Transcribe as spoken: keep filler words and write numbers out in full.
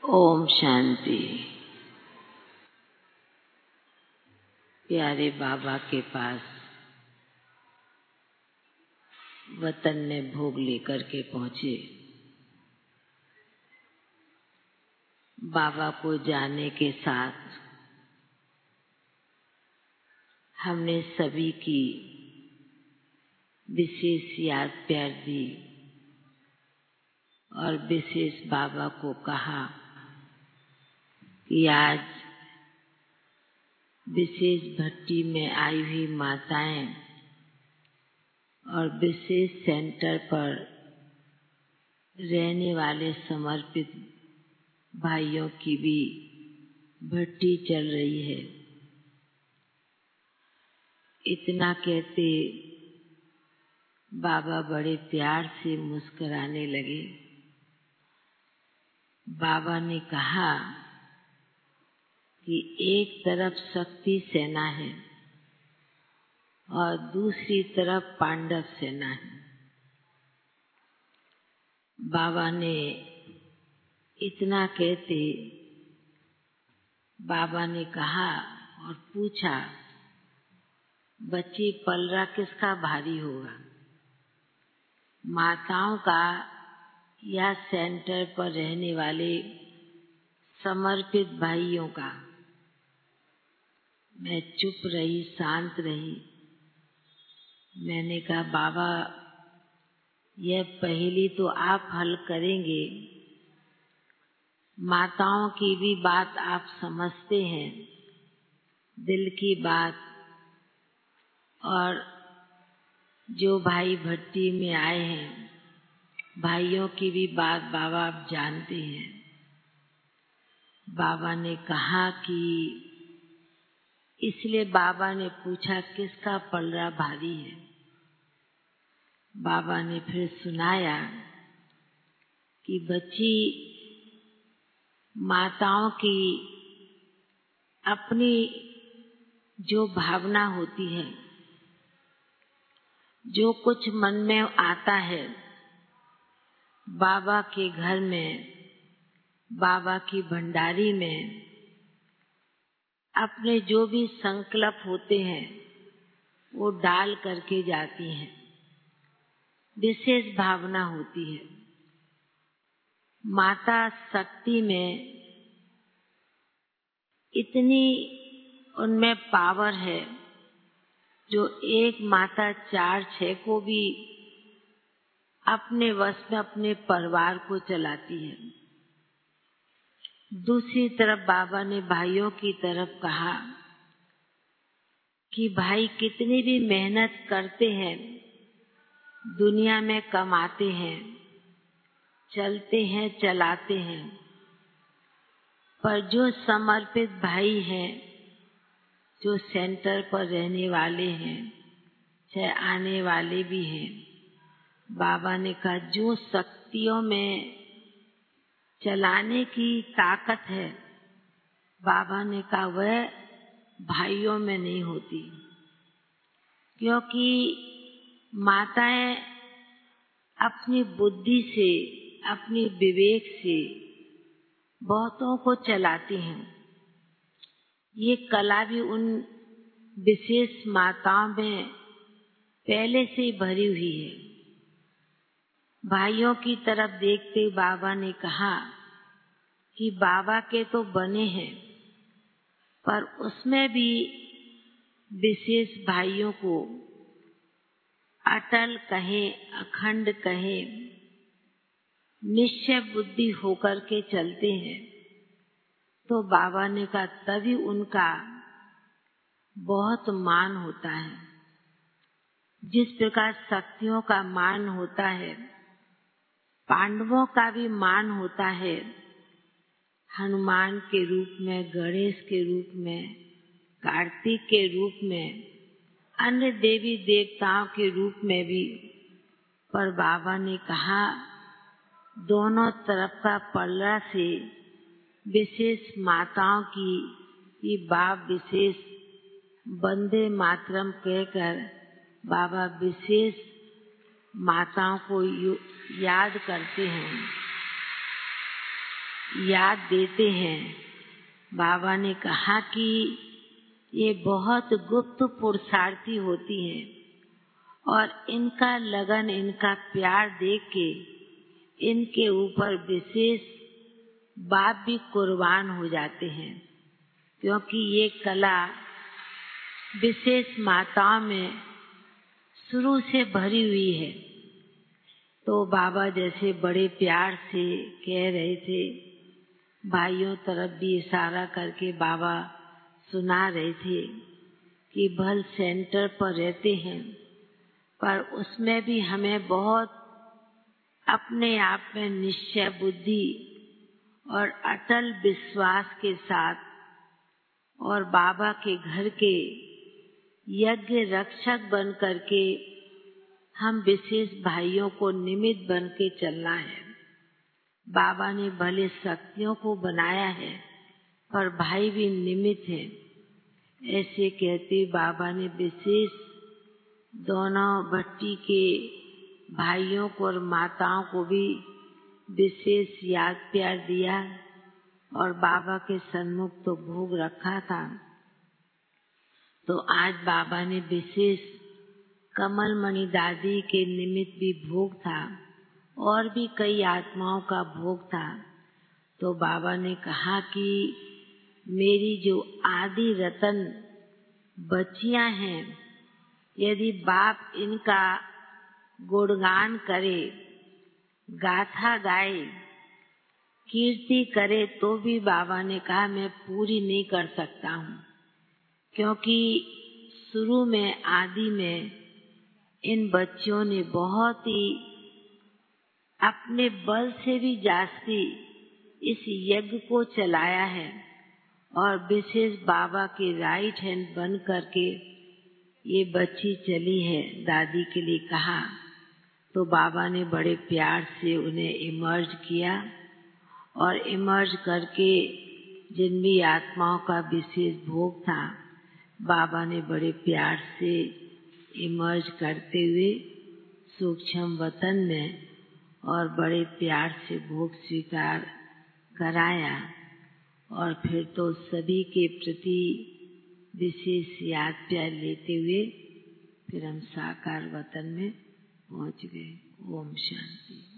ओम शांति। प्यारे बाबा के पास वतन में भोग लेकर के पहुंचे। बाबा को जाने के साथ हमने सभी की विशेष याद प्यार दी और विशेष बाबा को कहा कि आज विशेष भट्टी में आई हुई माताएं और विशेष सेंटर पर रहने वाले समर्पित भाइयों की भी भट्टी चल रही है। इतना कहते बाबा बड़े प्यार से मुस्कुराने लगे। बाबा ने कहा कि एक तरफ शक्ति सेना है और दूसरी तरफ पांडव सेना है। बाबा ने इतना कहते बाबा ने कहा और पूछा, बच्ची पलरा किसका भारी होगा, माताओं का या सेंटर पर रहने वाले समर्पित भाइयों का? मैं चुप रही, शांत रही। मैंने कहा बाबा यह पहेली तो आप हल करेंगे, माताओं की भी बात आप समझते हैं, दिल की बात, और जो भाई भट्टी में आए हैं भाइयों की भी बात बाबा आप जानते हैं। बाबा ने कहा कि इसलिए बाबा ने पूछा किसका पलड़ा भारी है। बाबा ने फिर सुनाया कि बच्ची माताओं की अपनी जो भावना होती है, जो कुछ मन में आता है, बाबा के घर में, बाबा की भंडारी में अपने जो भी संकल्प होते हैं वो डाल करके जाती हैं। विशेष भावना होती है। माता शक्ति में इतनी उनमें पावर है जो एक माता चार छह को भी अपने वश में अपने परिवार को चलाती है। दूसरी तरफ बाबा ने भाइयों की तरफ कहा कि भाई कितनी भी मेहनत करते हैं, दुनिया में कमाते हैं, चलते हैं, चलाते हैं, पर जो समर्पित भाई हैं, जो सेंटर पर रहने वाले हैं, चाहे आने वाले भी हैं, बाबा ने कहा जो शक्तियों में चलाने की ताकत है, बाबा ने कहा वह भाइयों में नहीं होती, क्योंकि माताएं अपनी बुद्धि से, अपनी विवेक से बहुतों को चलाती हैं। ये कला भी उन विशेष माताओं में पहले से ही भरी हुई है। भाइयों की तरफ देखते बाबा ने कहा कि बाबा के तो बने हैं, पर उसमें भी विशेष भाइयों को अटल कहें, अखंड कहें, निश्चय बुद्धि होकर के चलते हैं, तो बाबा ने कहा तभी उनका बहुत मान होता है। जिस प्रकार शक्तियों का मान होता है, पांडवों का भी मान होता है, हनुमान के रूप में, गणेश के रूप में, कार्तिक के रूप में, अन्य देवी देवताओं के रूप में भी। पर बाबा ने कहा दोनों तरफ का पलड़ा से विशेष माताओं की ये बाप विशेष वंदे मातरम कहकर बाबा विशेष माताओं को याद करते हैं। याद देते हैं। बाबा ने कहा कि ये बहुत गुप्त पुरुषार्थी होती हैं और इनका लगन, इनका प्यार देख के इनके ऊपर विशेष बाप भी कुर्बान हो जाते हैं, क्योंकि ये कला विशेष माताओं में शुरू से भरी हुई है। तो बाबा जैसे बड़े प्यार से कह रहे थे, भाइयों तरफ भी इशारा करके बाबा सुना रहे थे कि भल सेंटर पर रहते हैं, पर उसमें भी हमें बहुत अपने आप में निश्चय बुद्धि और अटल विश्वास के साथ और बाबा के घर के यज्ञ रक्षक बन करके हम विशेष भाइयों को निमित्त बन के चलना है। बाबा ने भले शक्तियों को बनाया है, पर भाई भी निमित्त है। ऐसे कहते बाबा ने विशेष दोनों भट्टी के भाइयों को और माताओं को भी विशेष याद प्यार दिया और बाबा के सन्मुख तो भोग रखा था। तो आज बाबा ने विशेष कमल मणि दादी के निमित्त भी भोग था और भी कई आत्माओं का भोग था। तो बाबा ने कहा कि मेरी जो आदि रतन बच्चियां हैं, यदि बाप इनका गुणगान करे, गाथा गाए, कीर्ति करे, तो भी बाबा ने कहा मैं पूरी नहीं कर सकता हूँ, क्योंकि शुरू में आदि में इन बच्चियों ने बहुत ही अपने बल से भी जास्ती इस यज्ञ को चलाया है और विशेष बाबा के राइट हैंड बन करके ये बच्ची चली है। दादी के लिए कहा तो बाबा ने बड़े प्यार से उन्हें इमर्ज किया और इमर्ज करके जिन भी आत्माओं का विशेष भोग था, बाबा ने बड़े प्यार से इमर्ज करते हुए सूक्ष्म वतन में और बड़े प्यार से भोग स्वीकार कराया। और फिर तो सभी के प्रति विशेष याद प्यार लेते हुए फिर हम साकार वतन में पहुंच गए। ओम शांति।